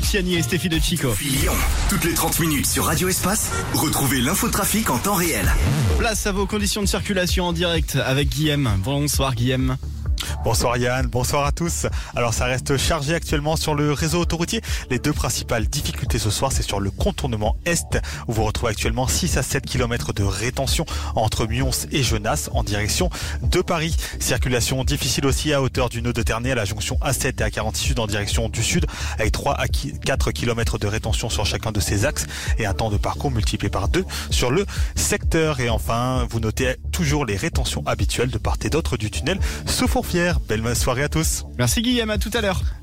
Luciani et Stéphie de Chico. Lyon, toutes les 30 minutes sur Radio Espace, retrouvez l'infotrafic en temps réel. Place à vos conditions de circulation en direct avec Guillaume. Bonsoir Guillaume. Bonsoir Yann, bonsoir à tous. Alors ça reste chargé actuellement sur le réseau autoroutier. Les deux principales difficultés ce soir, c'est sur le contournement Est, où vous retrouvez actuellement 6 à 7 km de rétention entre Mions et Genasse en direction de Paris. Circulation difficile aussi à hauteur du nœud de Ternay à la jonction A7 et A46 Sud en direction du Sud, avec 3 à 4 km de rétention sur chacun de ces axes et un temps de parcours multiplié par 2 sur le secteur. Et enfin, vous notez toujours les rétentions habituelles de part et d'autre du tunnel sous Fourvière. Belle soirée à tous. Merci Guillaume, à tout à l'heure.